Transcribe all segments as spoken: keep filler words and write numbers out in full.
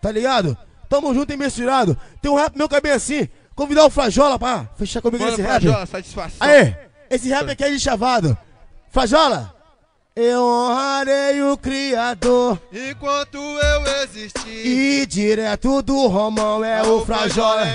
tá ligado? Tamo junto e misturado. Tem um rap meu que é bem assim. Convidar o Frajola pra fechar comigo Mano, nesse rap. Frajola, satisfação. Aê, esse rap aqui é de chavado. Frajola. Eu honrarei o Criador Enquanto eu existir, e direto do Romão é o Frajola.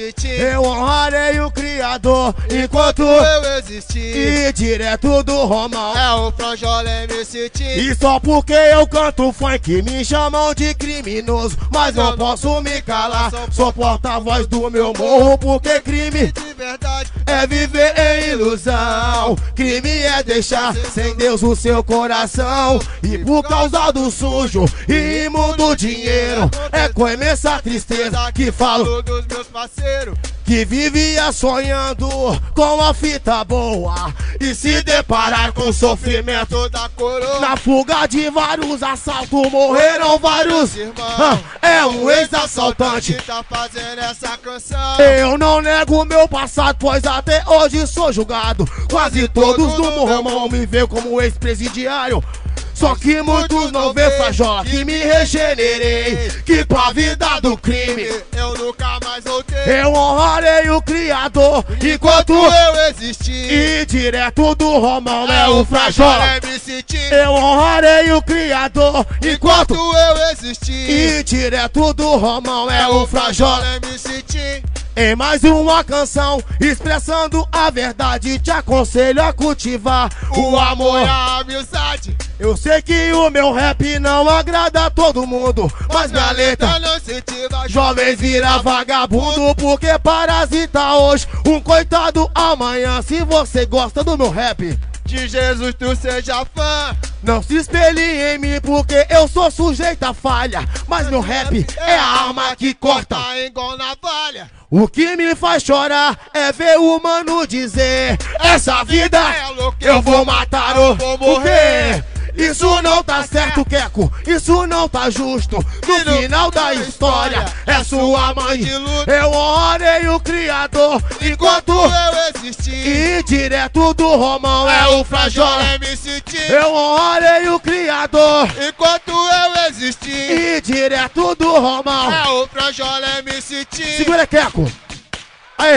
Eu honrarei o Criador enquanto eu existir, e direto do Romão é o Frajola M C T. E só porque eu canto funk me chamam de criminoso, mas não posso me calar. Sou porta-voz do meu morro porque crime De verdade é viver em ilusão. Crime é deixar sem Deus o seu coração. E por causa do sujo e imundo dinheiro, é com imensa tristeza que falo dos meus parceiros que vivia sonhando com a fita boa e se deparar com o sofrimento da coroa. na fuga de vários assaltos morreram vários. Ah, é um ex-assaltante. Tá fazendo essa canção. Eu não nego meu passado, pois até hoje sou julgado. Quase todos do Morromão me veem como ex-presidiário. Só que muitos não vê, Frajola, que me regenerei, que pra vida do crime eu nunca mais voltei. eu honrarei o Criador enquanto eu existir, e direto do Romão é o Frajola. M C T. Eu honrarei o Criador enquanto eu existir, e direto do Romão é o Frajola. M C T. Em mais uma canção, expressando a verdade, te aconselho a cultivar o amor. A amizade. Eu sei que o meu rap não agrada a todo mundo, mas minha letra não incentiva jovens vira vagabundo porque parasita hoje um coitado amanhã. Se você gosta do meu rap, de Jesus tu seja fã. não se espelhe em mim porque eu sou sujeito a falha, mas meu rap é a arma que corta. Igual navalha. O que me faz chorar é ver o mano dizer: essa vida eu vou matar ou vou morrer. Isso não tá certo, Queco, isso não tá justo. No final da história é sua mãe. Eu honrarei o Criador enquanto eu existir, e direto do Romão é o Frajola. M C T. Eu honrarei o Criador Enquanto eu existir, e direto do Romão é o Frajola M C T. segura, Queco.